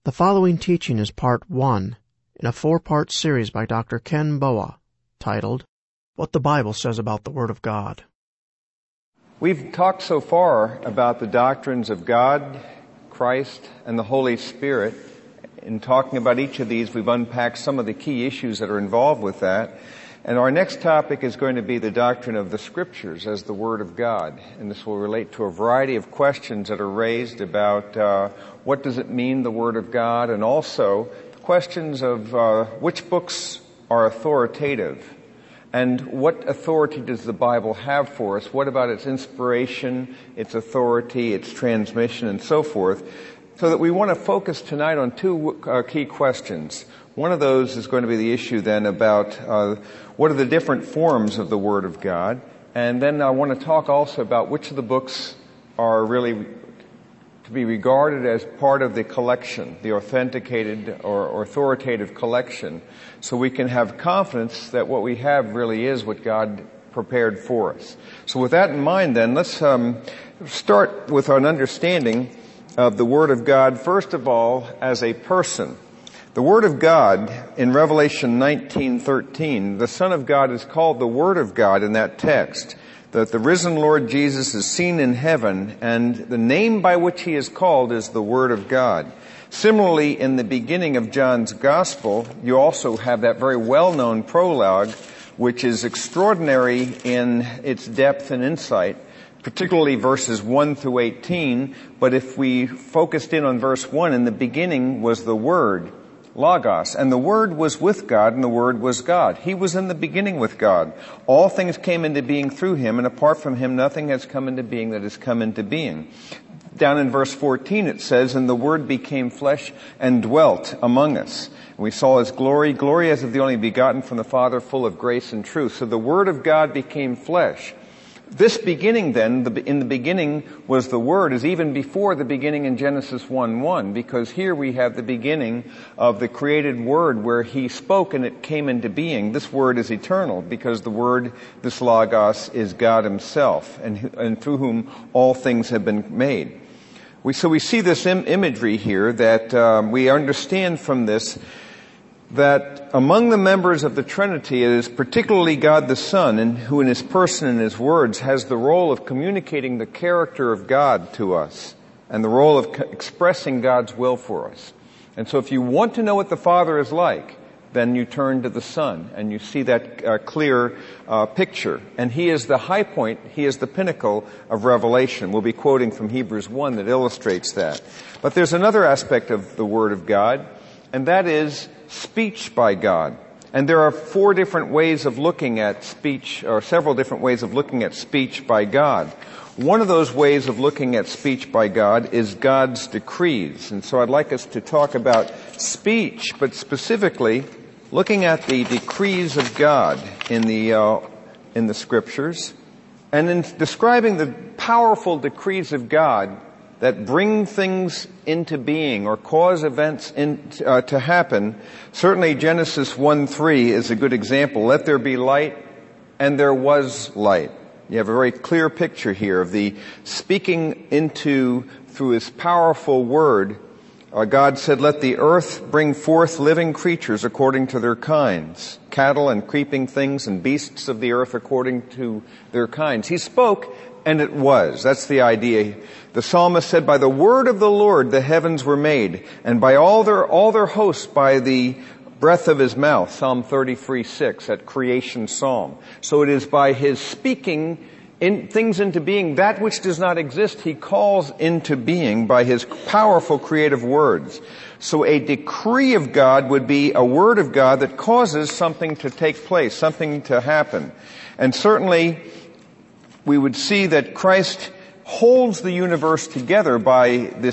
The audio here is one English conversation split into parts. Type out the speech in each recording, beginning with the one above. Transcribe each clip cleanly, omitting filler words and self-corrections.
The following teaching is part 1 in a 4-part series by Dr. Ken Boa, titled, What the Bible Says About the Word of God. We've talked so far about the doctrines of God, Christ, and the Holy Spirit. In talking about each of these, we've unpacked some of the key issues that are involved with that. And our next topic is going to be the doctrine of the Scriptures as the Word of God. And this will relate to a variety of questions that are raised about what does it mean, the Word of God, and also questions of which books are authoritative, and what authority does the Bible have for us? What about its inspiration, its authority, its transmission, and so forth? So that we want to focus tonight on two key questions. One of those is going to be the issue then about what are the different forms of the Word of God. And then I want to talk also about which of the books are really to be regarded as part of the collection, the authenticated or authoritative collection, so we can have confidence that what we have really is what God prepared for us. So with that in mind then, let's start with an understanding of the Word of God, first of all, as a person. The Word of God, in Revelation 19:13, the Son of God is called the Word of God in that text, that the risen Lord Jesus is seen in heaven, and the name by which He is called is the Word of God. Similarly, in the beginning of John's Gospel, you also have that very well-known prologue, which is extraordinary in its depth and insight, particularly verses 1 through 18. But if we focused in on verse 1, in the beginning was the Word, Logos, and the Word was with God, and the Word was God. He was in the beginning with God. All things came into being through Him, and apart from Him nothing has come into being that has come into being. Down in verse 14 it says, and the Word became flesh and dwelt among us. And we saw His glory, glory as of the only begotten from the Father, full of grace and truth. So the Word of God became flesh. This beginning then, in the beginning was the Word, is even before the beginning in Genesis 1:1, because here we have the beginning of the created Word where He spoke and it came into being. This Word is eternal because the Word, this Logos, is God Himself, and through whom all things have been made. So we see this imagery here that we understand from this that among the members of the Trinity, it is particularly God the Son, and who in His person and His words has the role of communicating the character of God to us and the role of expressing God's will for us. And so if you want to know what the Father is like, then you turn to the Son and you see that clear picture. And He is the high point, He is the pinnacle of revelation. We'll be quoting from Hebrews 1 that illustrates that. But there's another aspect of the Word of God, and that is speech by God. And there are 4 different ways of looking at speech, or several different ways of looking at speech by God. One of those ways of looking at speech by God is God's decrees. And so I'd like us to talk about speech, but specifically looking at the decrees of God in the Scriptures, and in describing the powerful decrees of God that bring things into being or cause events to happen. Certainly Genesis 1:3 is a good example. Let there be light, and there was light. You have a very clear picture here of the speaking through His powerful Word. God said, let the earth bring forth living creatures according to their kinds, cattle and creeping things and beasts of the earth according to their kinds. He spoke, and it was. That's the idea. The psalmist said, by the word of the Lord the heavens were made, and by all their hosts by the breath of His mouth. Psalm 33:6, that creation psalm. So it is by His speaking things into being, that which does not exist, He calls into being by His powerful creative words. So a decree of God would be a word of God that causes something to take place, something to happen. And certainly we would see that Christ holds the universe together by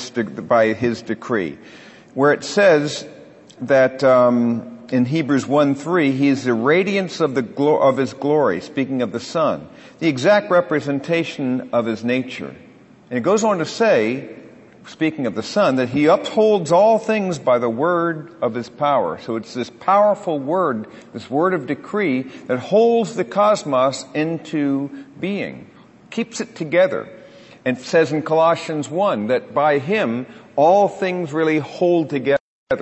His decree, where it says that in Hebrews 1:3, He is the radiance of His glory, speaking of the Son, the exact representation of His nature. And it goes on to say, speaking of the Son, that He upholds all things by the word of His power. So it's this powerful word, this word of decree, that holds the cosmos into being, keeps it together. And it says in Colossians 1 that by Him all things really hold together.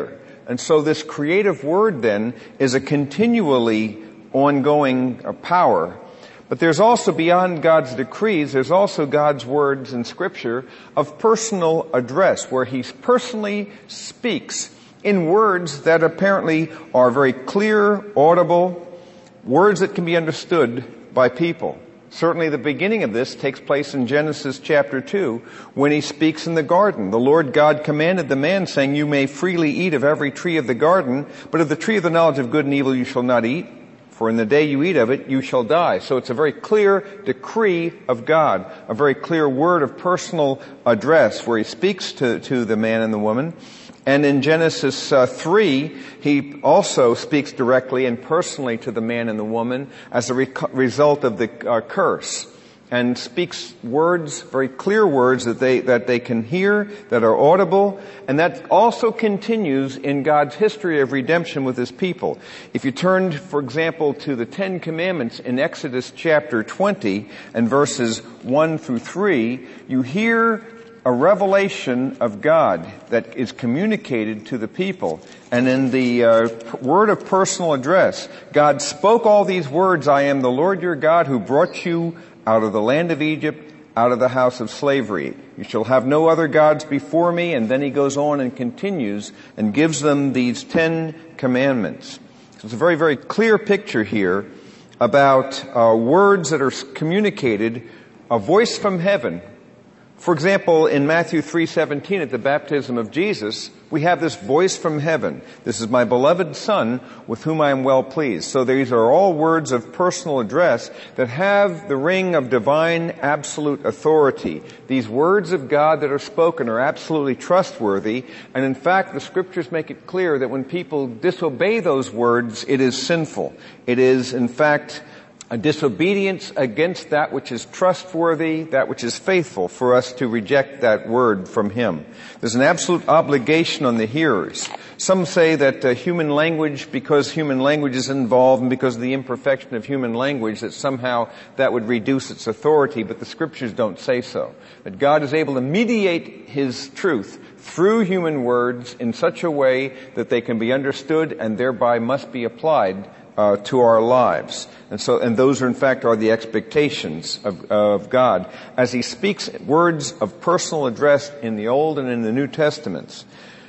And so this creative Word then is a continually ongoing power. But there's also, beyond God's decrees, there's also God's words in Scripture of personal address, where He personally speaks in words that apparently are very clear, audible, words that can be understood by people. Certainly the beginning of this takes place in Genesis chapter 2, when He speaks in the garden. The Lord God commanded the man, saying, "You may freely eat of every tree of the garden, but of the tree of the knowledge of good and evil you shall not eat. For in the day you eat of it, you shall die." So it's a very clear decree of God, a very clear word of personal address where He speaks to the man and the woman. And in Genesis 3, He also speaks directly and personally to the man and the woman as a result of the curse, and speaks words, very clear words that they can hear, that are audible, and that also continues in God's history of redemption with His people. If you turned, for example, to the Ten Commandments in Exodus chapter 20 and verses 1 through 3, you hear a revelation of God that is communicated to the people. And in the word of personal address, God spoke all these words, "I am the Lord your God who brought you out of the land of Egypt, out of the house of slavery. You shall have no other gods before me." And then He goes on and continues and gives them these 10 commandments. So it's a very, very clear picture here about words that are communicated, a voice from heaven. For example, in Matthew 3:17, at the baptism of Jesus, we have this voice from heaven. "This is my beloved Son, with whom I am well pleased." So these are all words of personal address that have the ring of divine absolute authority. These words of God that are spoken are absolutely trustworthy. And in fact, the Scriptures make it clear that when people disobey those words, it is sinful. It is, in fact, a disobedience against that which is trustworthy, that which is faithful, for us to reject that word from Him. There's an absolute obligation on the hearers. Some say that human language, because human language is involved and because of the imperfection of human language, that somehow that would reduce its authority, but the Scriptures don't say so. That God is able to mediate His truth through human words in such a way that they can be understood and thereby must be applied to our lives. And those are in fact are the expectations of God as He speaks words of personal address in the Old and in the New Testaments.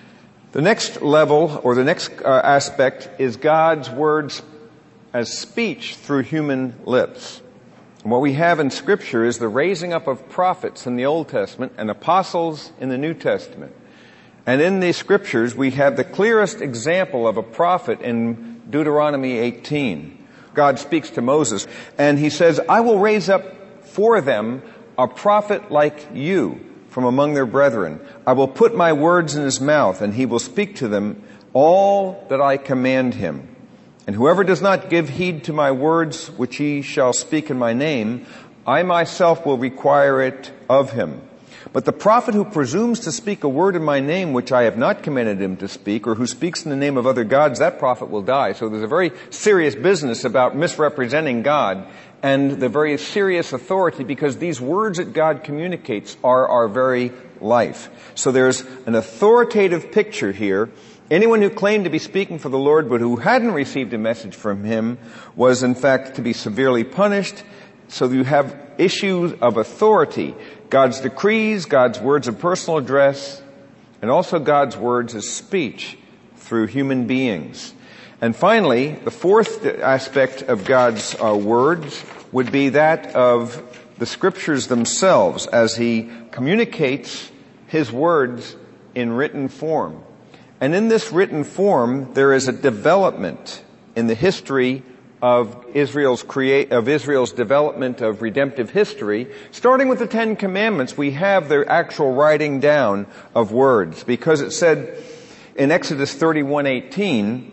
The next level, or the next aspect, is God's words as speech through human lips. And what we have in Scripture is the raising up of prophets in the Old Testament and apostles in the New Testament. And in the Scriptures, we have the clearest example of a prophet in Deuteronomy 18. God speaks to Moses, and He says, "I will raise up for them a prophet like you from among their brethren. I will put my words in his mouth, and he will speak to them all that I command him. And whoever does not give heed to my words which he shall speak in my name, I myself will require it of him. But the prophet who presumes to speak a word in my name which I have not commanded him to speak, or who speaks in the name of other gods, that prophet will die." So there's a very serious business about misrepresenting God and the very serious authority, because these words that God communicates are our very life. So there's an authoritative picture here. Anyone who claimed to be speaking for the Lord but who hadn't received a message from Him was in fact to be severely punished. So you have issues of authority. God's decrees, God's words of personal address, and also God's words as speech through human beings. And finally, the fourth aspect of God's words would be that of the Scriptures themselves, as He communicates His words in written form. And in this written form, there is a development in the history of Israel's development of redemptive history. Starting with the Ten Commandments, we have their actual writing down of words, because it said in Exodus 31:18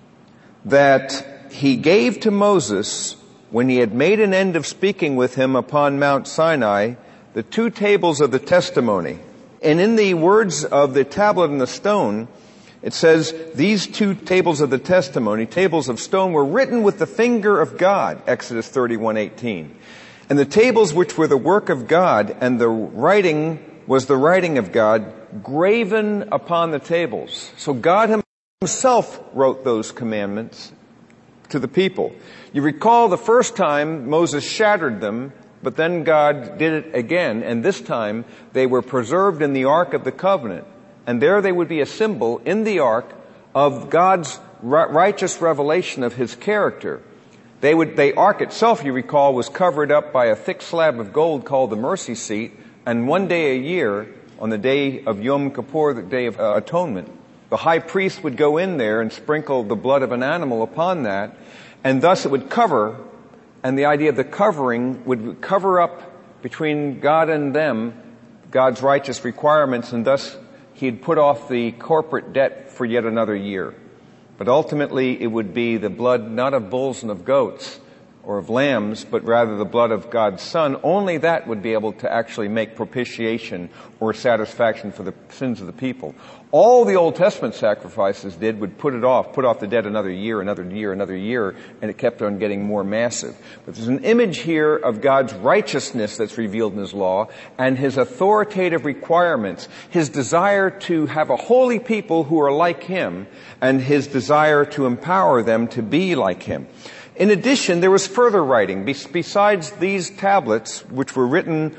that He gave to Moses, when he had made an end of speaking with him upon Mount Sinai, the 2 tables of the testimony. And in the words of the tablet and the stone, it says, these 2 tables of the testimony, tables of stone, were written with the finger of God, Exodus 31:18. And the tables which were the work of God, and the writing was the writing of God, graven upon the tables. So God himself wrote those commandments to the people. You recall the first time Moses shattered them, but then God did it again, and this time they were preserved in the Ark of the Covenant. And there they would be a symbol in the Ark of God's righteous revelation of His character. The Ark itself, you recall, was covered up by a thick slab of gold called the mercy seat, and one day a year, on the day of Yom Kippur, the Day of Atonement, the high priest would go in there and sprinkle the blood of an animal upon that, and thus it would cover, and the idea of the covering would cover up between God and them, God's righteous requirements, and thus He'd put off the corporate debt for yet another year. But ultimately it would be the blood not of bulls and of goats or of lambs, but rather the blood of God's Son. Only that would be able to actually make propitiation or satisfaction for the sins of the people. All the Old Testament sacrifices would put off the debt another year, and it kept on getting more massive. But there's an image here of God's righteousness that's revealed in His law, and His authoritative requirements, His desire to have a holy people who are like Him, and His desire to empower them to be like Him. In addition, there was further writing. Besides these tablets, which were written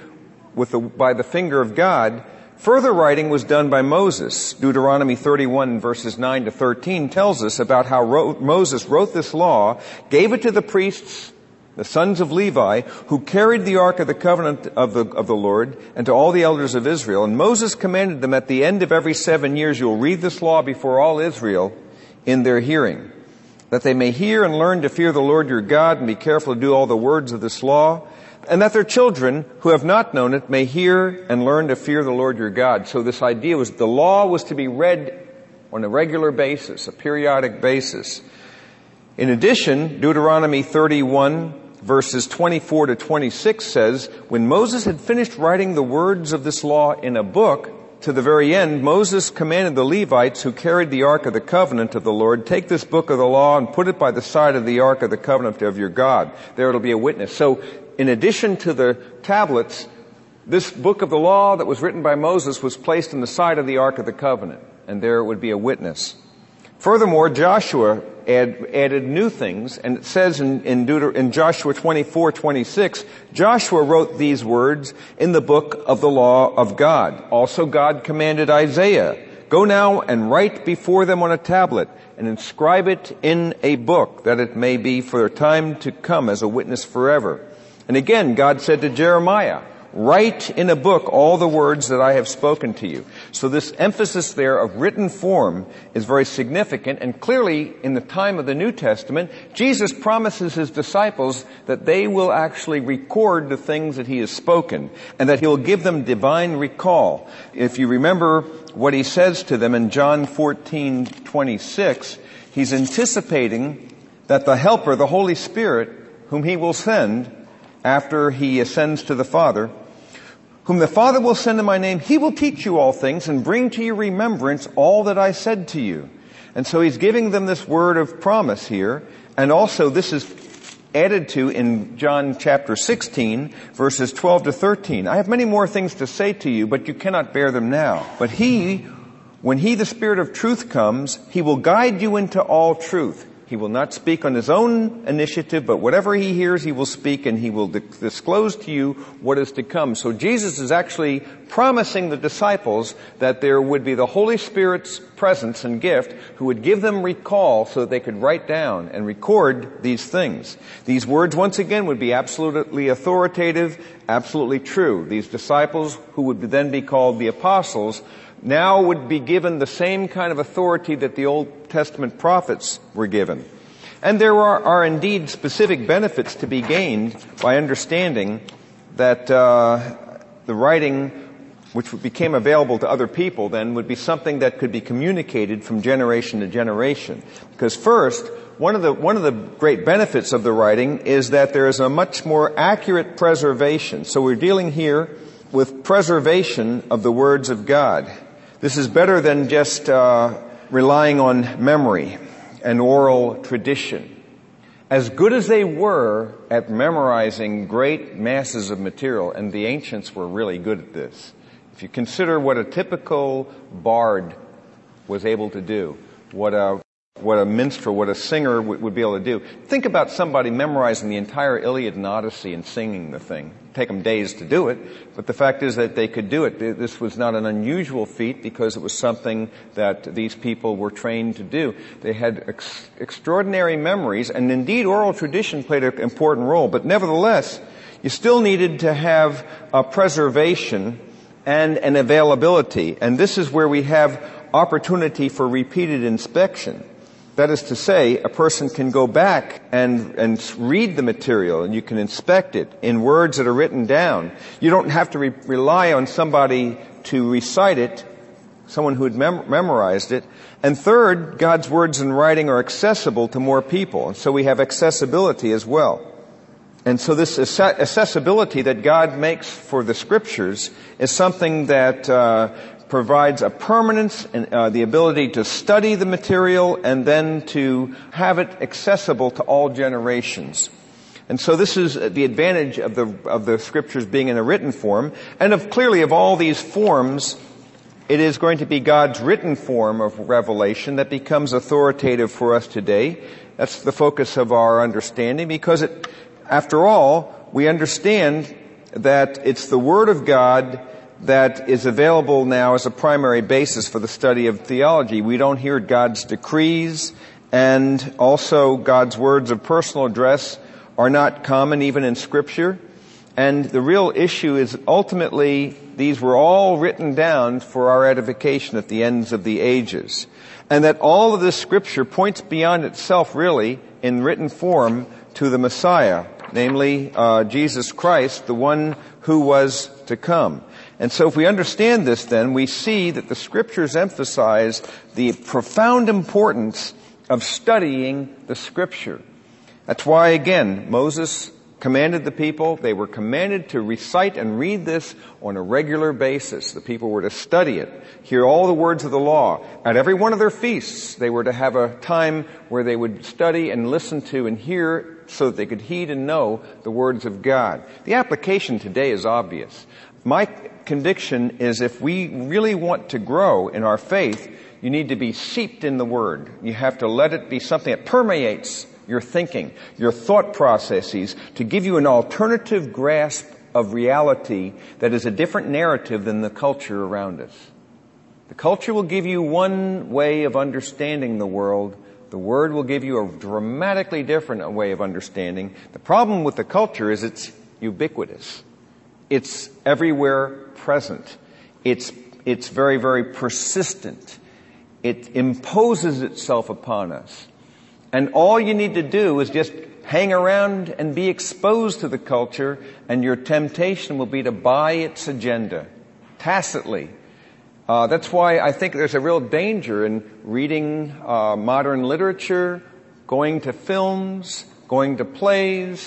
by the finger of God, further writing was done by Moses. Deuteronomy 31 verses 9 to 13 tells us about how Moses wrote this law, gave it to the priests, the sons of Levi, who carried the Ark of the Covenant of the Lord, and to all the elders of Israel. And Moses commanded them, at the end of every 7 years, you'll read this law before all Israel in their hearing, that they may hear and learn to fear the Lord your God and be careful to do all the words of this law, and that their children who have not known it may hear and learn to fear the Lord your God. So this idea was the law was to be read on a regular basis, a periodic basis. In addition, Deuteronomy 31 verses 24 to 26 says, when Moses had finished writing the words of this law in a book, to the very end, Moses commanded the Levites who carried the Ark of the Covenant of the Lord, take this book of the law and put it by the side of the Ark of the Covenant of your God. There it'll be a witness. So, in addition to the tablets, this book of the law that was written by Moses was placed on the side of the Ark of the Covenant, and there it would be a witness. Furthermore, Joshua added new things, and it says in Joshua 24:26, Joshua wrote these words in the book of the law of God. Also God commanded Isaiah, go now and write before them on a tablet and inscribe it in a book, that it may be for a time to come as a witness forever. And again, God said to Jeremiah, write in a book all the words that I have spoken to you. So this emphasis there of written form is very significant, and clearly in the time of the New Testament, Jesus promises His disciples that they will actually record the things that He has spoken, and that He'll give them divine recall. If you remember what He says to them in John 14:26, He's anticipating that the Helper, the Holy Spirit, whom He will send after He ascends to the Father, whom the Father will send in my name, He will teach you all things and bring to your remembrance all that I said to you. And so He's giving them this word of promise here. And also this is added to in John chapter 16, verses 12 to 13. I have many more things to say to you, but you cannot bear them now. But when He, the Spirit of truth, comes, He will guide you into all truth. He will not speak on His own initiative, but whatever He hears, He will speak, and He will disclose to you what is to come. So Jesus is actually promising the disciples that there would be the Holy Spirit's presence and gift who would give them recall so that they could write down and record these things. These words, once again, would be absolutely authoritative, absolutely true. These disciples, who would then be called the apostles, now would be given the same kind of authority that the Old Testament prophets were given. And there are indeed specific benefits to be gained by understanding that the writing, which became available to other people then, would be something that could be communicated from generation to generation. Because first, one of the great benefits of the writing is that there is a much more accurate preservation. So we're dealing here with preservation of the words of God. This is better than just relying on memory and oral tradition. as good as they were at memorizing great masses of material, and the ancients were really good at this. If you consider what a typical bard was able to do, what a minstrel, what a singer would be able to do. Think about somebody memorizing the entire Iliad and Odyssey and singing the thing. It'd take them days to do it, but the fact is that they could do it. This was not an unusual feat because it was something that these people were trained to do. They had extraordinary memories, and indeed oral tradition played an important role, but nevertheless, you still needed to have a preservation and an availability, and this is where we have opportunity for repeated inspection. That is to say, a person can go back and read the material, and you can inspect it in words that are written down. You don't have to rely on somebody to recite it, someone who had memorized it. And third, God's words in writing are accessible to more people, and so we have accessibility as well. And so this accessibility that God makes for the Scriptures is something that provides a permanence and the ability to study the material and then to have it accessible to all generations. And so this is the advantage of the Scriptures being in a written form. And clearly of all these forms, it is going to be God's written form of revelation that becomes authoritative for us today. That's the focus of our understanding, because after all, we understand that it's the Word of God that is available now as a primary basis for the study of theology. We don't hear God's decrees, and also God's words of personal address are not common even in Scripture. And the real issue is ultimately these were all written down for our edification at the ends of the ages. And that all of this Scripture points beyond itself really in written form to the Messiah, namely Jesus Christ, the one who was to come. And so if we understand this, then we see that the Scriptures emphasize the profound importance of studying the Scripture. That's why, again, Moses commanded the people. They were commanded to recite and read this on a regular basis. The people were to study it, hear all the words of the law. At every one of their feasts, they were to have a time where they would study and listen to and hear so that they could heed and know the words of God. The application today is obvious. My conviction is if we really want to grow in our faith, you need to be seeped in the Word. You have to let it be something that permeates your thinking, your thought processes, to give you an alternative grasp of reality that is a different narrative than the culture around us. The culture will give you one way of understanding the world. The Word will give you a dramatically different way of understanding. The problem with the culture is it's ubiquitous. It's everywhere present. It's very, very persistent. It imposes itself upon us. And all you need to do is just hang around and be exposed to the culture, and your temptation will be to buy its agenda, tacitly. That's why I think there's a real danger in reading modern literature, going to films, going to plays,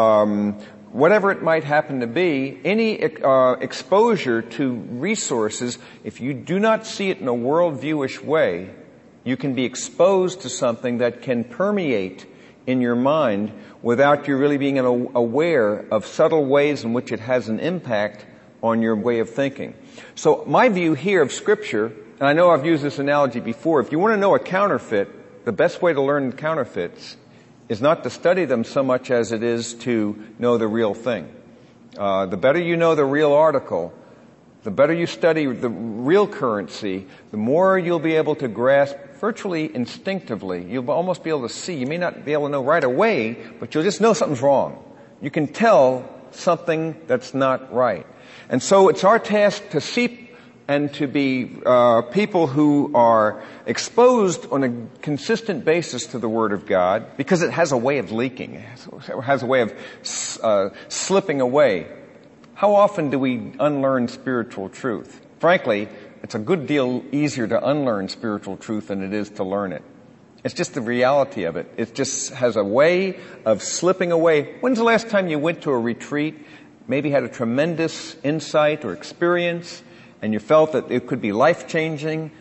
whatever it might happen to be. Any exposure to resources, if you do not see it in a worldviewish way, you can be exposed to something that can permeate in your mind without you really being aware of subtle ways in which it has an impact on your way of thinking. So my view here of Scripture, and I know I've used this analogy before, if you want to know a counterfeit, the best way to learn counterfeits is not to study them so much as it is to know the real thing. The better you know the real article, the better you study the real currency, the more you'll be able to grasp virtually instinctively. You'll almost be able to see. You may not be able to know right away, but you'll just know something's wrong. You can tell something that's not right. And so it's our task to seep and to be people who are exposed on a consistent basis to the Word of God, because it has a way of leaking. It has a way of slipping away. How often do we unlearn spiritual truth? Frankly, it's a good deal easier to unlearn spiritual truth than it is to learn it. It's just the reality of it. It just has a way of slipping away. When's the last time you went to a retreat, maybe had a tremendous insight or experience, and you felt that it could be life-changing?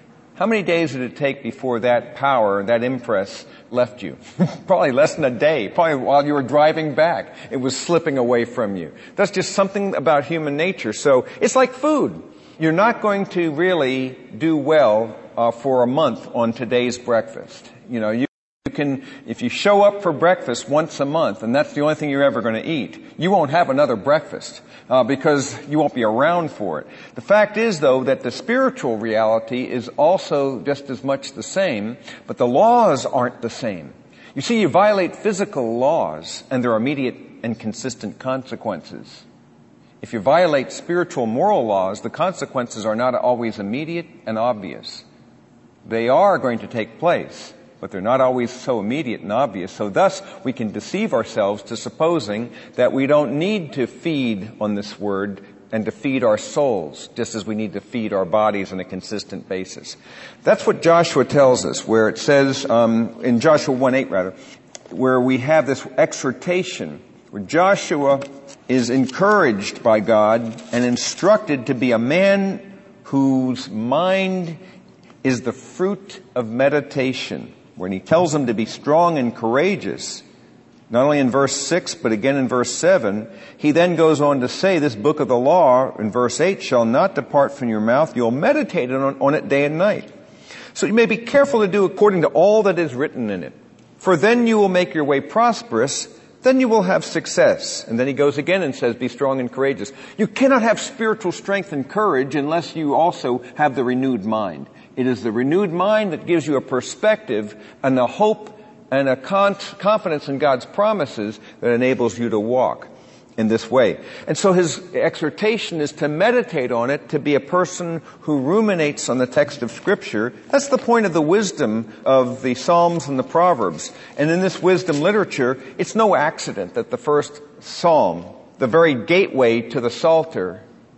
How many days did it take before that power, that impress, left you? Probably less than a day. Probably while you were driving back, it was slipping away from you. That's just something about human nature. So it's like food. You're not going to really do well for a month on today's breakfast. You can, if you show up for breakfast once a month, and that's the only thing you're ever going to eat, you won't have another breakfast because you won't be around for it. The fact is, though, that the spiritual reality is also just as much the same, but the laws aren't the same. You see, you violate physical laws, and there are immediate and consistent consequences. If you violate spiritual moral laws, the consequences are not always immediate and obvious. They are going to take place, but they're not always so immediate and obvious. So thus, we can deceive ourselves to supposing that we don't need to feed on this word and to feed our souls, just as we need to feed our bodies on a consistent basis. That's what Joshua tells us, where it says, in Joshua 1:8 where we have this exhortation, where Joshua is encouraged by God and instructed to be a man whose mind is the fruit of meditation. When he tells him to be strong and courageous, not only in verse 6, but again in verse 7, he then goes on to say, this book of the law, in verse 8, shall not depart from your mouth. You'll meditate on it day and night. So you may be careful to do according to all that is written in it. For then you will make your way prosperous, then you will have success. And then he goes again and says, be strong and courageous. You cannot have spiritual strength and courage unless you also have the renewed mind. It is the renewed mind that gives you a perspective and a hope and a confidence in God's promises that enables you to walk in this way. And so his exhortation is to meditate on it, to be a person who ruminates on the text of Scripture. That's the point of the wisdom of the Psalms and the Proverbs. And in this wisdom literature, it's no accident that the first psalm, the very gateway to the Psalter,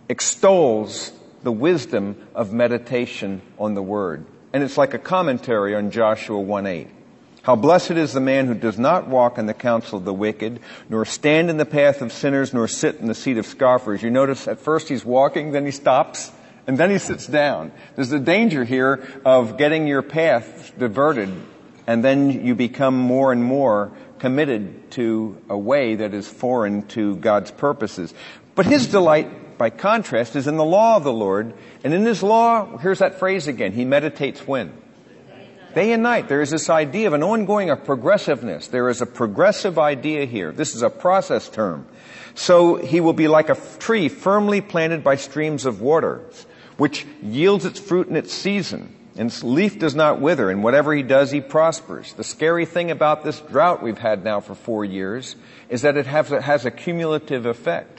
extols the wisdom of meditation on the Word. And it's like a commentary on Joshua 1:8. How blessed is the man who does not walk in the counsel of the wicked, nor stand in the path of sinners, nor sit in the seat of scoffers. You notice at first he's walking, then he stops, and then he sits down. There's the danger here of getting your path diverted, and then you become more and more committed to a way that is foreign to God's purposes. But his delight, by contrast, is in the law of the Lord. And in his law, here's that phrase again, he meditates when? Day and night. There is this idea of an ongoing, a progressiveness. There is a progressive idea here. This is a process term. So he will be like a tree firmly planted by streams of water, which yields its fruit in its season. And its leaf does not wither, and whatever he does, he prospers. The scary thing about this drought we've had now for 4 years is that it has a cumulative effect.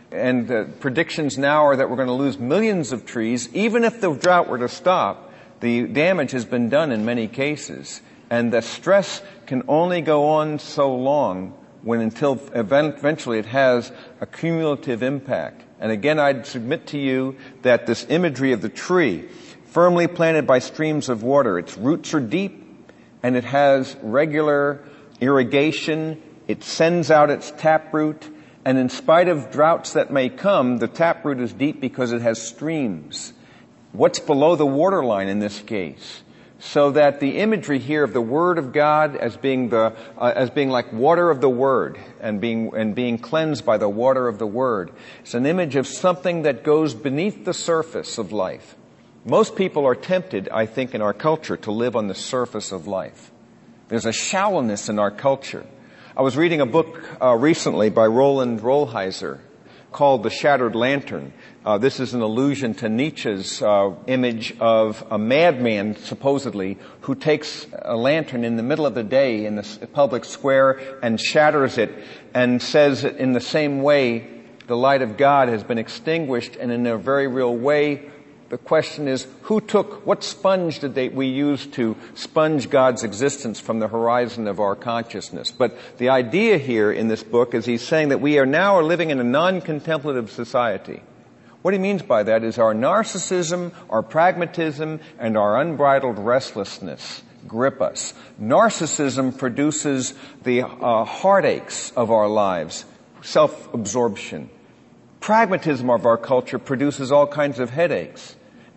And predictions now are that we're going to lose millions of trees. Even if the drought were to stop, the damage has been done in many cases. And the stress can only go on so long until eventually it has a cumulative impact. And again, I'd submit to you that this imagery of the tree, firmly planted by streams of water, its roots are deep and it has regular irrigation. It sends out its taproot. And in spite of droughts that may come, the taproot is deep because it has streams. What's below the waterline in this case? So that the imagery here of the Word of God as being like water of the Word and being cleansed by the water of the Word. It's an image of something that goes beneath the surface of life. Most people are tempted, I think, in our culture to live on the surface of life. There's a shallowness in our culture. I was reading a book recently by Roland Rolheiser called The Shattered Lantern. This is an allusion to Nietzsche's image of a madman, supposedly, who takes a lantern in the middle of the day in the public square and shatters it and says that in the same way the light of God has been extinguished, and in a very real way the question is, what sponge did we use to sponge God's existence from the horizon of our consciousness? But the idea here in this book is he's saying that we are now living in a non-contemplative society. What he means by that is our narcissism, our pragmatism, and our unbridled restlessness grip us. Narcissism produces the heartaches of our lives, self-absorption. Pragmatism of our culture produces all kinds of headaches.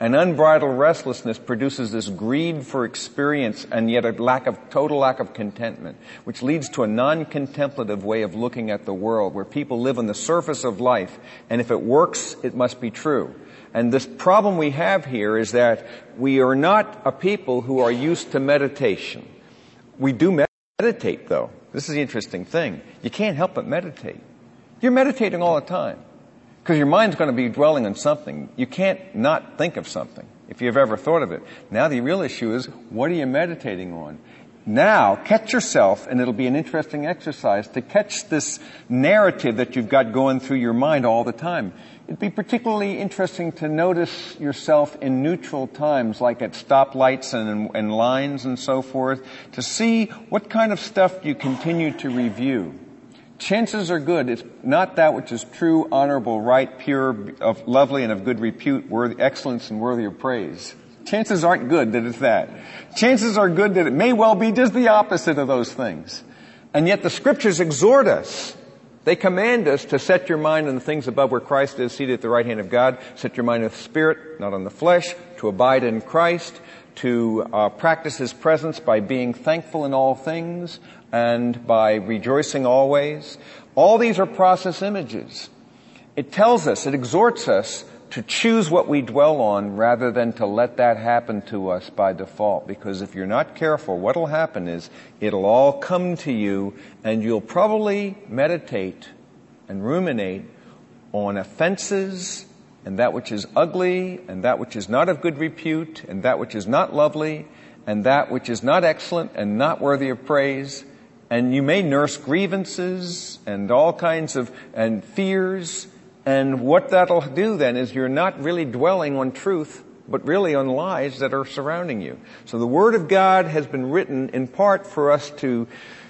And unbridled restlessness produces this greed for experience and yet a total lack of contentment, which leads to a non-contemplative way of looking at the world, where people live on the surface of life, and if it works, it must be true. And this problem we have here is that we are not a people who are used to meditation. We do meditate, though. This is the interesting thing. You can't help but meditate. You're meditating all the time. Because your mind's going to be dwelling on something. You can't not think of something, if you've ever thought of it. Now the real issue is, what are you meditating on? Now, catch yourself, and it'll be an interesting exercise to catch this narrative that you've got going through your mind all the time. It'd be particularly interesting to notice yourself in neutral times, like at stoplights and lines and so forth, to see what kind of stuff you continue to review. Chances are good it's not that which is true, honorable, right, pure, of lovely and of good repute, worthy, excellence and worthy of praise. Chances aren't good that it's that. Chances are good that it may well be just the opposite of those things. And yet the Scriptures exhort us. They command us to set your mind on the things above where Christ is seated at the right hand of God. Set your mind on the Spirit, not on the flesh. To abide in Christ. To practice His presence by being thankful in all things and by rejoicing always. All these are process images. It tells us, it exhorts us to choose what we dwell on rather than to let that happen to us by default. Because if you're not careful, what'll happen is it'll all come to you and you'll probably meditate and ruminate on offenses and that which is ugly and that which is not of good repute and that which is not lovely and that which is not excellent and not worthy of praise. And you may nurse grievances and all kinds of, and fears. And what that'll do then is you're not really dwelling on truth, but really on lies that are surrounding you. So the Word of God has been written in part for us to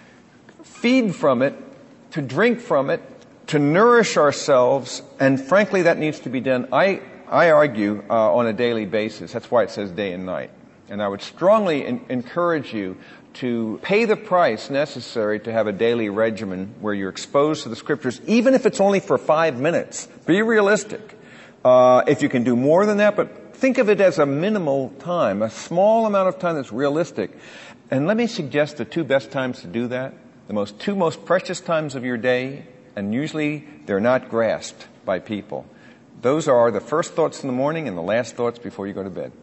feed from it, to drink from it, to nourish ourselves, and frankly that needs to be done, I argue, on a daily basis. That's why it says day and night. And I would strongly encourage you to pay the price necessary to have a daily regimen where you're exposed to the Scriptures, even if it's only for 5 minutes. Be realistic. If you can do more than that, but think of it as a minimal time, a small amount of time that's realistic. And let me suggest the two best times to do that. The two most precious times of your day, and usually they're not grasped by people. Those are the first thoughts in the morning and the last thoughts before you go to bed.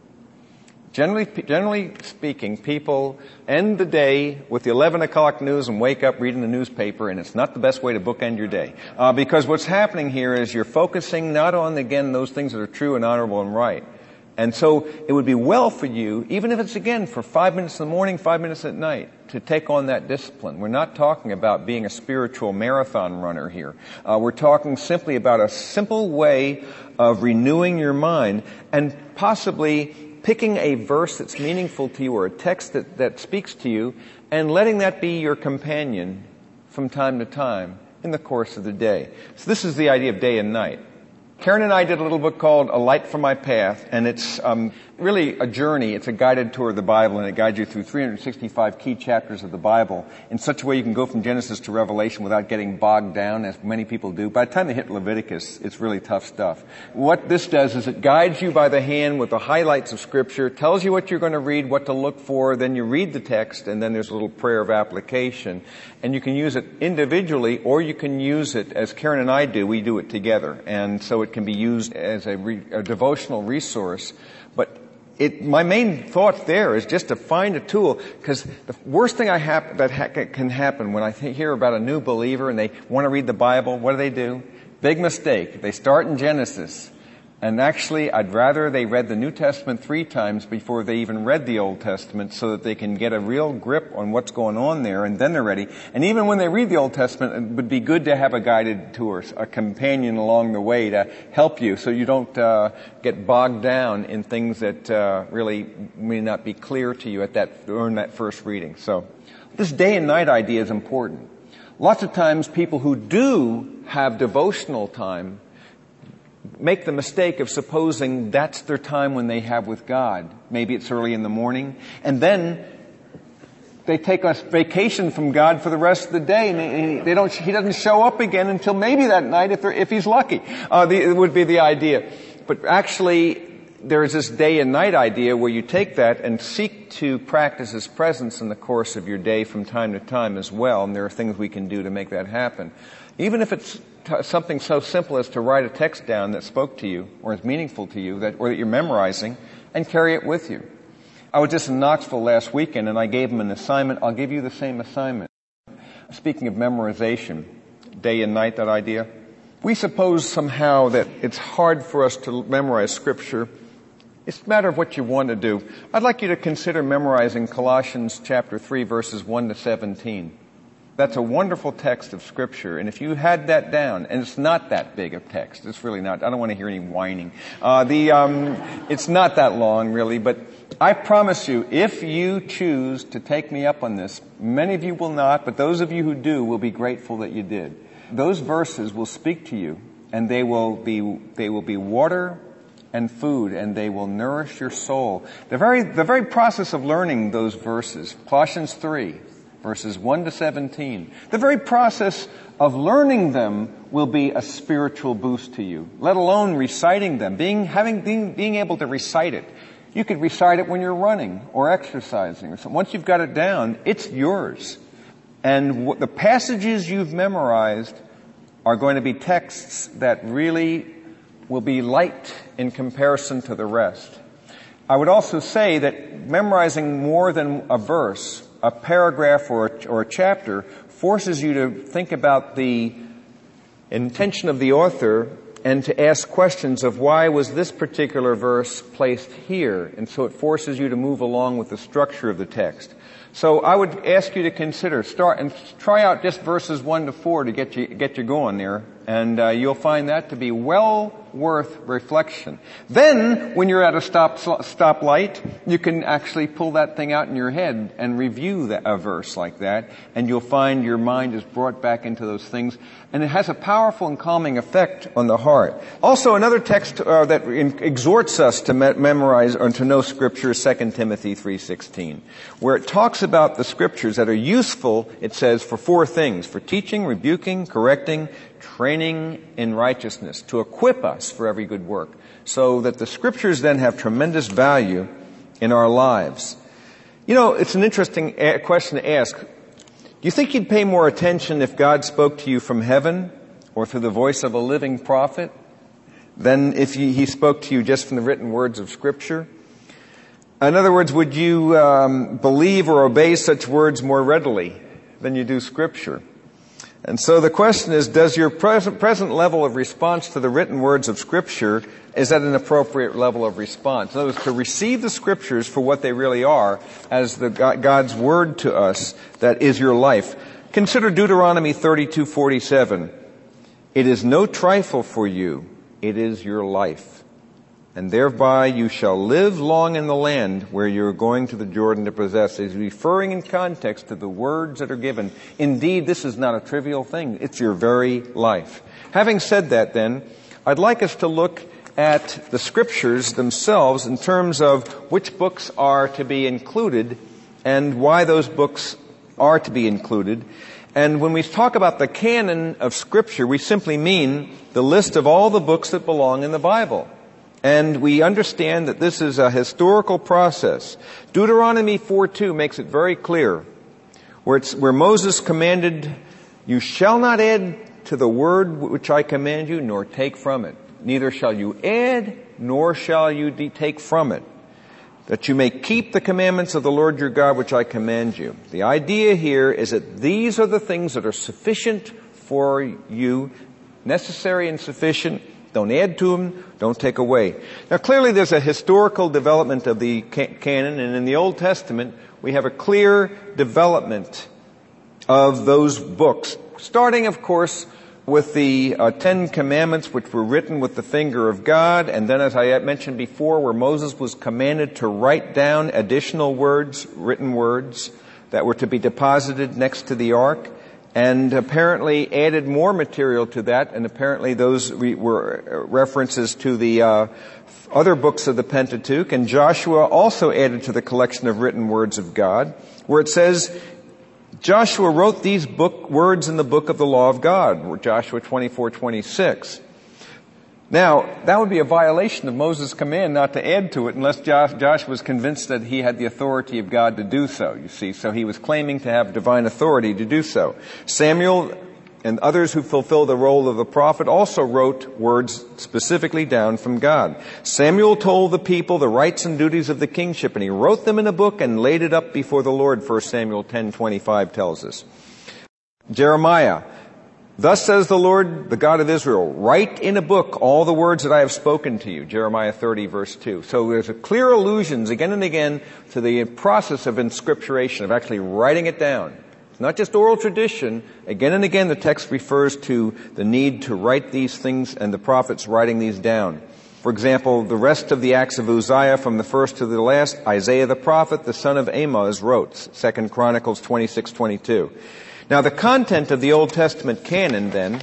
Generally speaking, people end the day with the 11 o'clock news and wake up reading the newspaper, and it's not the best way to bookend your day. Because what's happening here is you're focusing not on, again, those things that are true and honorable and right. And so it would be well for you, even if it's, again, for 5 minutes in the morning, 5 minutes at night, to take on that discipline. We're not talking about being a spiritual marathon runner here. We're talking simply about a simple way of renewing your mind and possibly picking a verse that's meaningful to you or a text that speaks to you and letting that be your companion from time to time in the course of the day. So this is the idea of day and night. Karen and I did a little book called A Light for My Path, and it's really a journey. It's a guided tour of the Bible, and it guides you through 365 key chapters of the Bible in such a way you can go from Genesis to Revelation without getting bogged down, as many people do. By the time they hit Leviticus, it's really tough stuff. What this does is it guides you by the hand with the highlights of Scripture, tells you what you're going to read, what to look for, then you read the text, and then there's a little prayer of application. And you can use it individually, or you can use it, as Karen and I do, we do it together. And so it can be used as a devotional resource. But my main thought there is just to find a tool, because the worst thing that can happen when I hear about a new believer and they want to read the Bible, what do? Big mistake. They start in Genesis. And actually, I'd rather they read the New Testament 3 times before they even read the Old Testament so that they can get a real grip on what's going on there, and then they're ready. And even when they read the Old Testament, it would be good to have a guided tour, a companion along the way to help you so you don't get bogged down in things that really may not be clear to you during that first reading. So this day and night idea is important. Lots of times people who do have devotional time make the mistake of supposing that's their time when they have with God. Maybe it's early in the morning. And then they take a vacation from God for the rest of the day, and he doesn't show up again until maybe that night if he's lucky. It would be the idea. But actually, there is this day and night idea where you take that and seek to practice His presence in the course of your day from time to time as well. And there are things we can do to make that happen. Even if it's something so simple as to write a text down that spoke to you or is meaningful to you or that you're memorizing and carry it with you. I was just in Knoxville last weekend and I gave them an assignment. I'll give you the same assignment. Speaking of memorization, day and night, that idea. We suppose somehow that it's hard for us to memorize Scripture. It's a matter of what you want to do. I'd like you to consider memorizing Colossians chapter 3, verses 1 to 17. That's a wonderful text of Scripture. And if you had that down, and it's not that big of text. It's really not. I don't want to hear any whining. It's not that long, really. But I promise you, if you choose to take me up on this, many of you will not, but those of you who do will be grateful that you did. Those verses will speak to you, and they will be water and food, and they will nourish your soul. The very process of learning those verses, Colossians 3, verses 1 to 17, the very process of learning them will be a spiritual boost to you, let alone reciting them, being able to recite it. You could recite it when you're running or exercising or something. Once you've got it down, it's yours. And the passages you've memorized are going to be texts that really will be light in comparison to the rest. I would also say that memorizing more than a verse, a paragraph or a chapter, forces you to think about the intention of the author and to ask questions of why was this particular verse placed here. And so it forces you to move along with the structure of the text. So I would ask you to consider, start and try out just verses 1 to 4 to get you going there. And you'll find that to be well worth reflection. Then, when you're at a stoplight, you can actually pull that thing out in your head and review a verse like that, and you'll find your mind is brought back into those things, and it has a powerful and calming effect on the heart. Also, another text that exhorts us to memorize or to know Scripture is 2 Timothy 3:16, where it talks about the Scriptures that are useful, it says, for 4 things: for teaching, rebuking, correcting, training in righteousness, to equip us for every good work, so that the Scriptures then have tremendous value in our lives. You know, it's an interesting question to ask. Do you think you'd pay more attention if God spoke to you from heaven or through the voice of a living prophet than if He spoke to you just from the written words of Scripture? In other words, would you believe or obey such words more readily than you do Scripture? And so the question is, does your present level of response to the written words of Scripture, is that an appropriate level of response? In other words, to receive the Scriptures for what they really are as God's Word to us that is your life. Consider Deuteronomy 32:47. It is no trifle for you, it is your life. And thereby you shall live long in the land where you are going to the Jordan to possess. He's referring in context to the words that are given. Indeed, this is not a trivial thing. It's your very life. Having said that, then, I'd like us to look at the Scriptures themselves in terms of which books are to be included and why those books are to be included. And when we talk about the canon of Scripture, we simply mean the list of all the books that belong in the Bible. And we understand that this is a historical process. Deuteronomy 4:2 makes it very clear, where Moses commanded, "You shall not add to the word which I command you, nor take from it. Neither shall you add, nor shall you take from it, that you may keep the commandments of the Lord your God which I command you." The idea here is that these are the things that are sufficient for you, necessary and sufficient. Don't add to them, don't take away. Now clearly there's a historical development of the canon, and in the Old Testament we have a clear development of those books, starting of course with the 10 Commandments, which were written with the finger of God, and then, as I mentioned before, where Moses was commanded to write down additional words, written words, that were to be deposited next to the ark, and apparently added more material to that, and apparently those were references to the other books of the Pentateuch. And Joshua also added to the collection of written words of God, where it says, Joshua wrote these words in the book of the law of God, Joshua 24:26. Now, that would be a violation of Moses' command not to add to it unless Joshua was convinced that he had the authority of God to do so, you see. So he was claiming to have divine authority to do so. Samuel and others who fulfill the role of the prophet also wrote words specifically down from God. Samuel told the people the rights and duties of the kingship, and he wrote them in a book and laid it up before the Lord, 1 Samuel 10:25 tells us. Jeremiah, thus says the Lord, the God of Israel, write in a book all the words that I have spoken to you, Jeremiah 30, verse 2. So there's a clear allusions again and again to the process of inscripturation, of actually writing it down. It's not just oral tradition. Again and again the text refers to the need to write these things and the prophets writing these down. For example, the rest of the acts of Uzziah from the first to the last, Isaiah the prophet, the son of Amoz, wrote, 2 Chronicles 26:22. Now, the content of the Old Testament canon, then,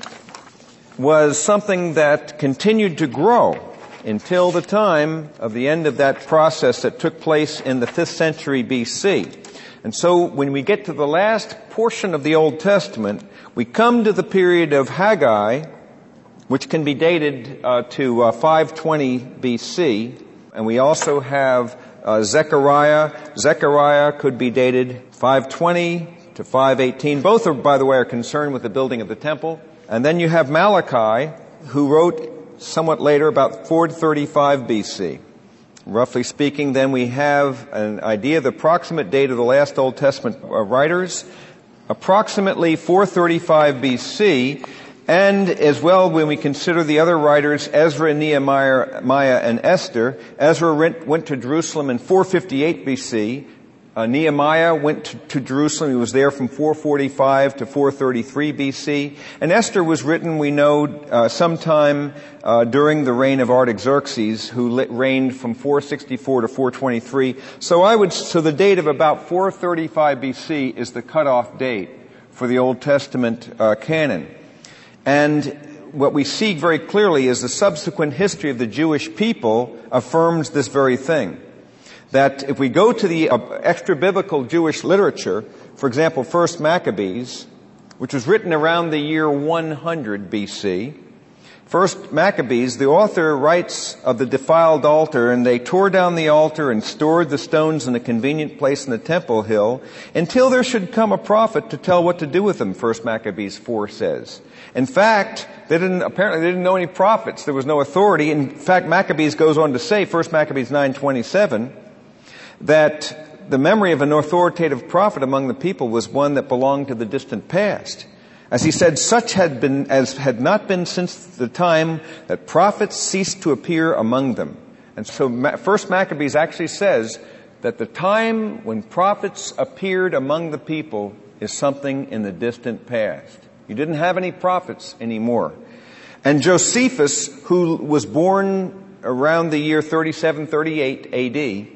was something that continued to grow until the time of the end of that process that took place in the 5th century B.C. And so, when we get to the last portion of the Old Testament, we come to the period of Haggai, which can be dated to 520 B.C., and we also have Zechariah. Zechariah could be dated 520 to 518. Both are, by the way, are concerned with the building of the temple. And then you have Malachi, who wrote somewhat later, about 435 BC. Roughly speaking, then we have an idea of the approximate date of the last Old Testament writers, approximately 435 BC, and as well when we consider the other writers, Ezra, Nehemiah, and Esther. Ezra went to Jerusalem in 458 BC. Nehemiah went to Jerusalem. He was there from 445 to 433 BC. And Esther was written, we know, sometime during the reign of Artaxerxes, who reigned from 464 to 423. So the date of about 435 BC is the cutoff date for the Old Testament canon. And what we see very clearly is the subsequent history of the Jewish people affirms this very thing. That if we go to the extra-biblical Jewish literature, for example, First Maccabees, which was written around the year 100 BC, First Maccabees, the author writes of the defiled altar, and they tore down the altar and stored the stones in a convenient place in the temple hill until there should come a prophet to tell what to do with them, First Maccabees 4 says. In fact, apparently they didn't know any prophets. There was no authority. In fact, Maccabees goes on to say, First Maccabees 9:27, that the memory of an authoritative prophet among the people was one that belonged to the distant past. As he said, such had not been since the time that prophets ceased to appear among them. And so First Maccabees actually says that the time when prophets appeared among the people is something in the distant past. You didn't have any prophets anymore. And Josephus, who was born around the year 3738 AD,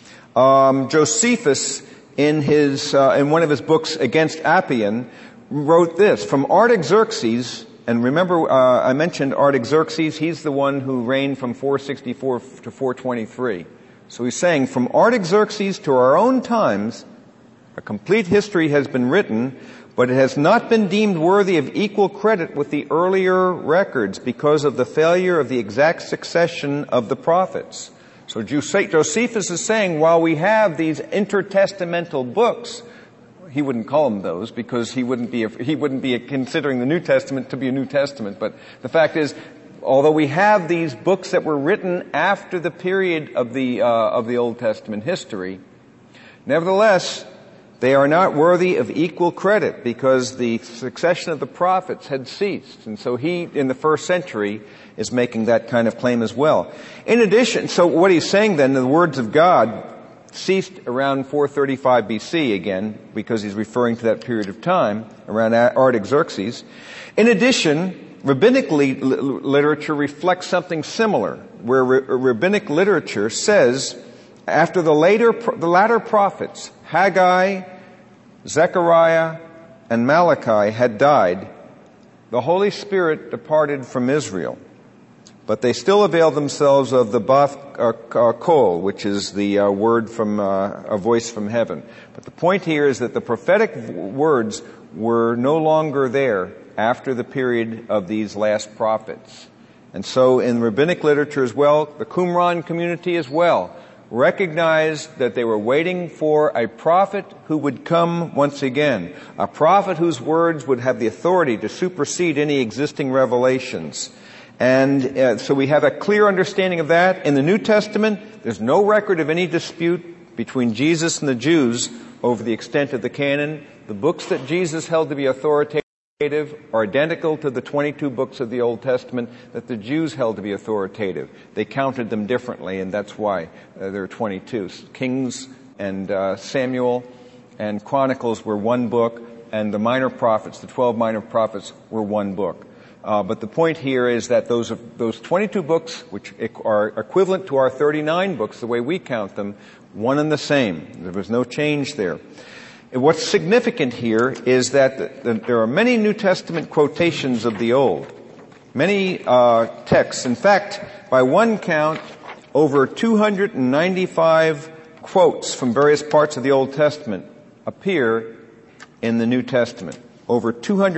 Josephus, in one of his books Against Appian, wrote this: from Artaxerxes, and remember I mentioned Artaxerxes, he's the one who reigned from 464 to 423. So he's saying, from Artaxerxes to our own times, a complete history has been written, but it has not been deemed worthy of equal credit with the earlier records because of the failure of the exact succession of the prophets. So Josephus is saying, while we have these intertestamental books, he wouldn't call them those because he wouldn't be considering the New Testament to be a New Testament. But the fact is, although we have these books that were written after the period of the Old Testament history, nevertheless, they are not worthy of equal credit because the succession of the prophets had ceased. And so he, in the first century, is making that kind of claim as well. In addition, so what he's saying then, the words of God ceased around 435 BC again, because he's referring to that period of time, around Artaxerxes. In addition, rabbinic literature reflects something similar, where rabbinic literature says, after the latter prophets, Haggai, Zechariah, and Malachi had died, the Holy Spirit departed from Israel. But they still avail themselves of the Bath Kol, which is the word from a voice from heaven. But the point here is that the prophetic words were no longer there after the period of these last prophets. And so in rabbinic literature as well, the Qumran community as well, recognized that they were waiting for a prophet who would come once again, a prophet whose words would have the authority to supersede any existing revelations. And so we have a clear understanding of that. In the New Testament, there's no record of any dispute between Jesus and the Jews over the extent of the canon. The books that Jesus held to be authoritative are identical to the 22 books of the Old Testament that the Jews held to be authoritative. They counted them differently, and that's why there are 22. Kings and Samuel and Chronicles were one book, and the minor prophets, the 12 minor prophets, were one book. But the point here is that those 22 books, which are equivalent to our 39 books, the way we count them, one and the same. There was no change there. And what's significant here is that there are many New Testament quotations of the Old. Many texts. In fact, by one count, over 295 quotes from various parts of the Old Testament appear in the New Testament. Over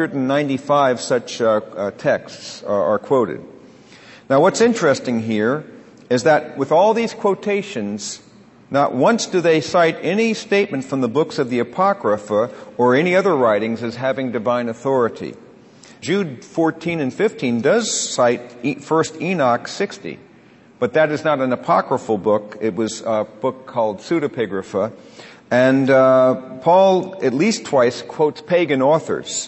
295 such texts are quoted. Now, what's interesting here is that with all these quotations, not once do they cite any statement from the books of the Apocrypha or any other writings as having divine authority. Jude 14 and 15 does cite 1 Enoch 60, but that is not an apocryphal book. It was a book called Pseudepigrapha. And Paul at least twice quotes pagan authors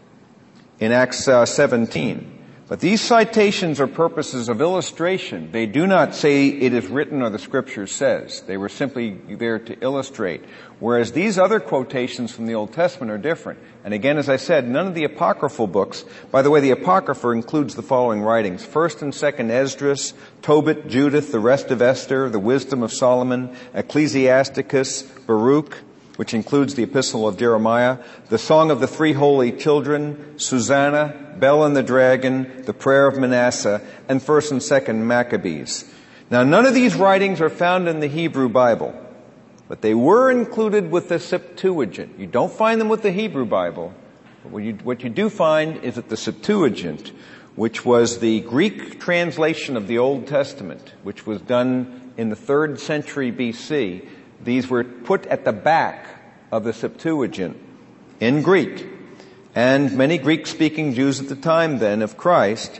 in Acts 17. But these citations are purposes of illustration. They do not say it is written or the Scripture says. They were simply there to illustrate. Whereas these other quotations from the Old Testament are different. And again, as I said, none of the apocryphal books, by the way, the Apocrypha includes the following writings: 1st and 2nd Esdras, Tobit, Judith, the rest of Esther, the Wisdom of Solomon, Ecclesiasticus, Baruch, which includes the Epistle of Jeremiah, the Song of the Three Holy Children, Susanna, Bel and the Dragon, the Prayer of Manasseh, and 1st and 2nd Maccabees. Now, none of these writings are found in the Hebrew Bible, but they were included with the Septuagint. You don't find them with the Hebrew Bible, but what you do find is that the Septuagint, which was the Greek translation of the Old Testament, which was done in the 3rd century BC, these were put at the back of the Septuagint in Greek. And many Greek-speaking Jews at the time then of Christ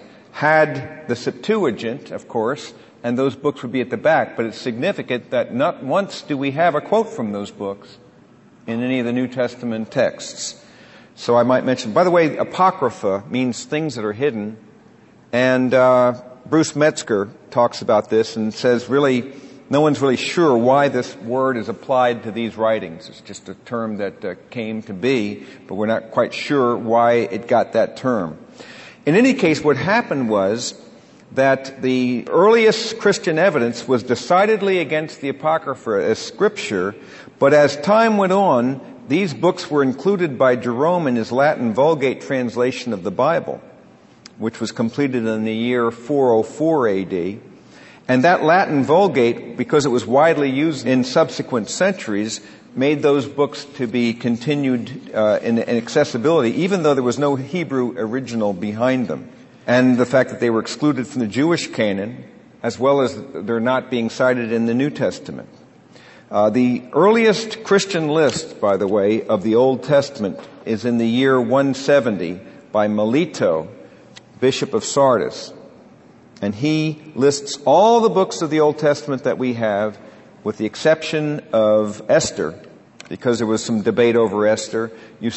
had the Septuagint, of course, and those books would be at the back. But it's significant that not once do we have a quote from those books in any of the New Testament texts. So I might mention, by the way, Apocrypha means things that are hidden. And Bruce Metzger talks about this and says really no one's really sure why this word is applied to these writings. It's just a term that came to be, but we're not quite sure why it got that term. In any case, what happened was that the earliest Christian evidence was decidedly against the Apocrypha as scripture, but as time went on, these books were included by Jerome in his Latin Vulgate translation of the Bible, which was completed in the year 404 AD. And that Latin Vulgate, because it was widely used in subsequent centuries, made those books to be continued in accessibility, even though there was no Hebrew original behind them. And the fact that they were excluded from the Jewish canon, as well as they're not being cited in the New Testament. The earliest Christian list, by the way, of the Old Testament is in the year 170 by Melito, Bishop of Sardis. And he lists all the books of the Old Testament that we have, with the exception of Esther, because there was some debate over Esther.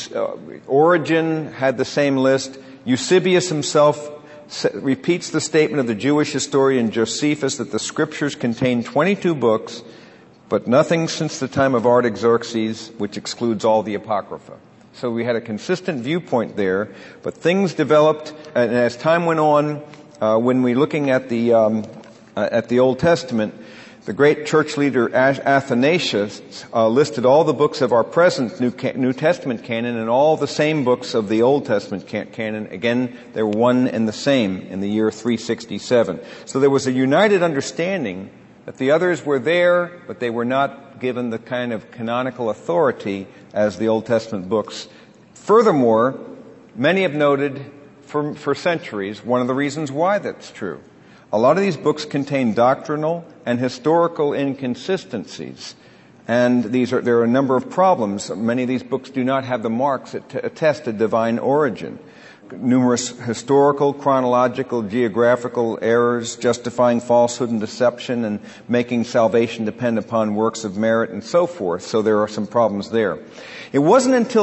Origen had the same list. Eusebius himself repeats the statement of the Jewish historian Josephus that the scriptures contain 22 books, but nothing since the time of Artaxerxes, which excludes all the Apocrypha. So we had a consistent viewpoint there, but things developed, and as time went on, when we're looking at the Old Testament, the great church leader Athanasius listed all the books of our present New Testament canon and all the same books of the Old Testament canon. Again, they were one and the same in the year 367. So there was a united understanding that the others were there, but they were not given the kind of canonical authority as the Old Testament books. Furthermore, many have noted for centuries one of the reasons why that's true. A lot of these books contain doctrinal and historical inconsistencies. And there are a number of problems. Many of these books do not have the marks that attest a divine origin. Numerous historical, chronological, geographical errors, justifying falsehood and deception, and making salvation depend upon works of merit, and so forth. So there are some problems there. It wasn't until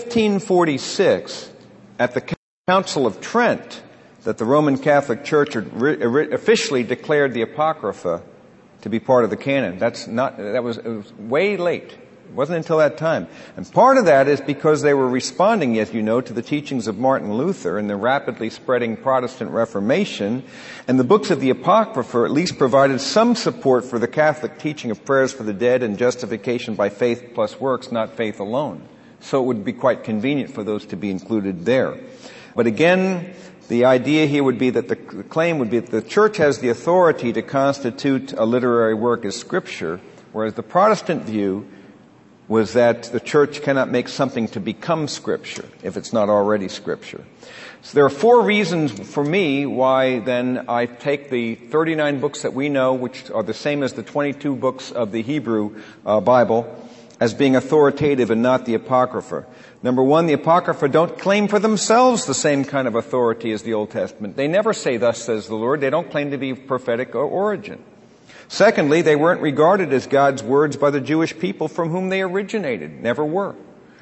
1546, at the Council of Trent, that the Roman Catholic Church officially declared the Apocrypha to be part of the canon. It was way late. It wasn't until that time. And part of that is because they were responding, as you know, to the teachings of Martin Luther and the rapidly spreading Protestant Reformation. And the books of the Apocrypha at least provided some support for the Catholic teaching of prayers for the dead and justification by faith plus works, not faith alone. So it would be quite convenient for those to be included there. But again, the idea here would be that the claim would be that the Church has the authority to constitute a literary work as Scripture, whereas the Protestant view was that the Church cannot make something to become Scripture if it's not already Scripture. So there are 4 reasons for me why then I take the 39 books that we know, which are the same as the 22 books of the Hebrew Bible, as being authoritative and not the Apocrypha. Number 1, the Apocrypha don't claim for themselves the same kind of authority as the Old Testament. They never say, "Thus says the Lord." They don't claim to be prophetic origin. Secondly, they weren't regarded as God's words by the Jewish people from whom they originated. Never were.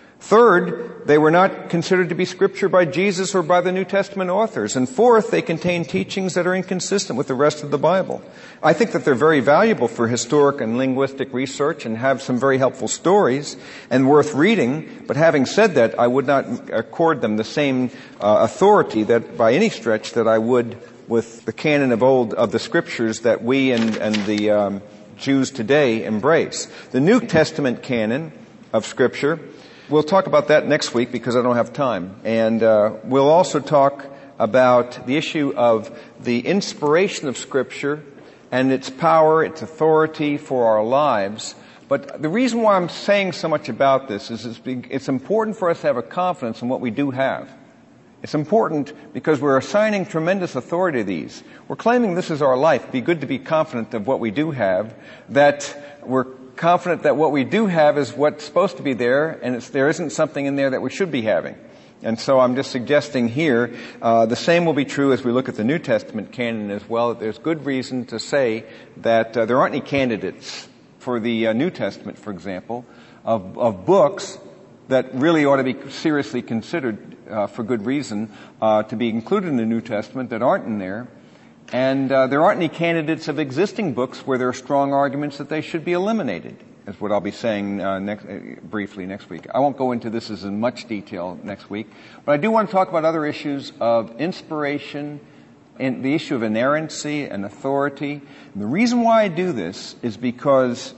Third, they were not considered to be Scripture by Jesus or by the New Testament authors. And fourth, they contain teachings that are inconsistent with the rest of the Bible. I think that they're very valuable for historic and linguistic research and have some very helpful stories and worth reading. But having said that, I would not accord them the same authority that by any stretch that I would with the canon of the Scriptures that we and the Jews today embrace. The New Testament canon of Scripture, we'll talk about that next week because I don't have time. And we'll also talk about the issue of the inspiration of Scripture and its power, its authority for our lives. But the reason why I'm saying so much about this is it's important for us to have a confidence in what we do have. It's important because we're assigning tremendous authority to these. We're claiming this is our life. It'd be good to be confident of what we do have, that we're confident that what we do have is what's supposed to be there, and there isn't something in there that we should be having. And so I'm just suggesting here, the same will be true as we look at the New Testament canon as well. There's good reason to say that there aren't any candidates for the New Testament, for example, of books that really ought to be seriously considered for good reason to be included in the New Testament that aren't in there. And there aren't any candidates of existing books where there are strong arguments that they should be eliminated, is what I'll be saying briefly next week. I won't go into this as in much detail next week, but I do want to talk about other issues of inspiration and the issue of inerrancy and authority. And the reason why I do this is because,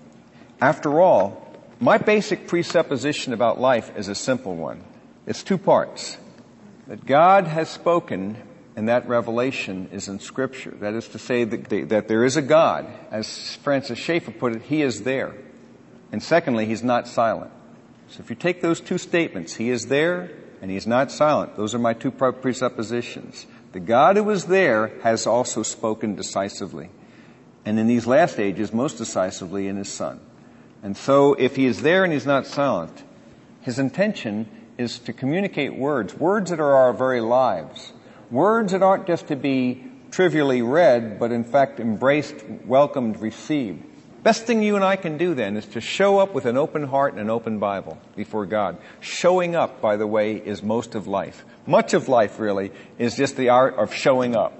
after all, my basic presupposition about life is a simple one. It's 2 parts. That God has spoken, and that revelation is in Scripture. That is to say that there is a God. As Francis Schaeffer put it, He is there. And secondly, He's not silent. So if you take those 2 statements, He is there and He is not silent. Those are my 2 presuppositions. The God who is there has also spoken decisively. And in these last ages, most decisively in His Son. And so if He is there and He's not silent, His intention is to communicate words that are our very lives. Words that aren't just to be trivially read, but in fact embraced, welcomed, received. Best thing you and I can do then is to show up with an open heart and an open Bible before God. Showing up, by the way, is most of life. Much of life, really, is just the art of showing up.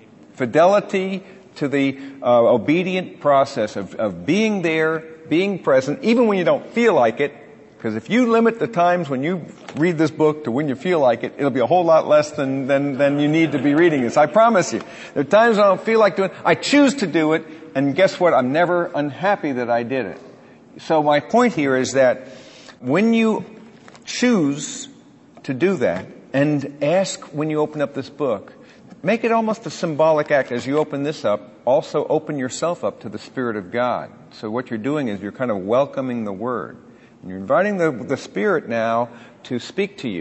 Fidelity to the obedient process of being there, being present, even when you don't feel like it. Because if you limit the times when you read this book to when you feel like it, it'll be a whole lot less than you need to be reading this. I promise you. There are times when I don't feel like doing it. I choose to do it, and guess what? I'm never unhappy that I did it. So my point here is that when you choose to do that, and ask when you open up this book, make it almost a symbolic act. As you open this up, also open yourself up to the Spirit of God. So what you're doing is you're kind of welcoming the Word. You're inviting the Spirit now to speak to you.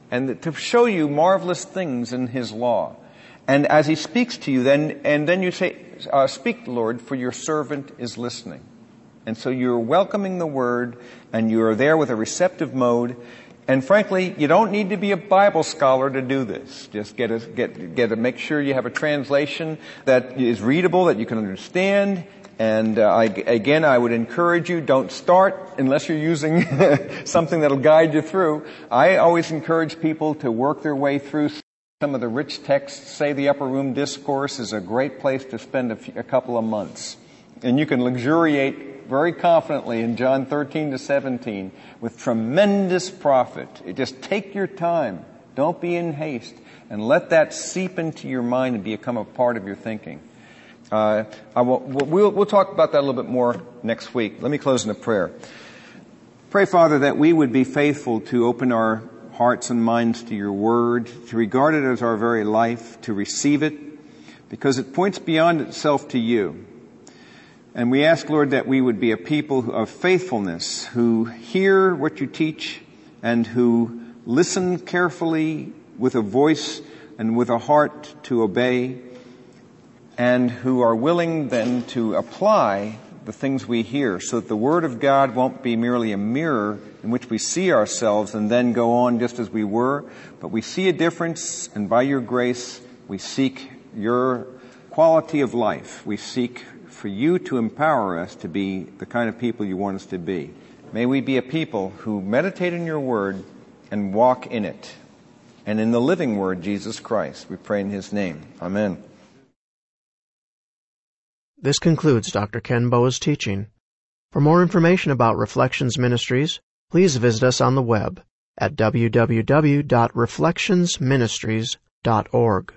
and to show you marvelous things in His law. And as He speaks to you, then you say, speak, Lord, for your servant is listening. And so you're welcoming the Word, and you're there with a receptive mode. And frankly, you don't need to be a Bible scholar to do this. Just make sure you have a translation that is readable, that you can understand. And I would encourage you, don't start unless you're using something that'll guide you through. I always encourage people to work their way through some of the rich texts. Say the Upper Room Discourse is a great place to spend a couple of months. And you can luxuriate very confidently in John 13 to 17 with tremendous profit. Just take your time. Don't be in haste. And let that seep into your mind and become a part of your thinking. We'll talk about that a little bit more next week. Let me close in a prayer. Pray, Father, that we would be faithful to open our hearts and minds to your word, to regard it as our very life, to receive it, because it points beyond itself to you. And we ask, Lord, that we would be a people of faithfulness who hear what you teach and who listen carefully with a voice and with a heart to obey, and who are willing then to apply the things we hear so that the Word of God won't be merely a mirror in which we see ourselves and then go on just as we were, but we see a difference, and by your grace we seek your quality of life. We seek for you to empower us to be the kind of people you want us to be. May we be a people who meditate in your word and walk in it. And in the living word, Jesus Christ, we pray in His name. Amen. This concludes Dr. Ken Boa's teaching. For more information about Reflections Ministries, please visit us on the web at www.reflectionsministries.org.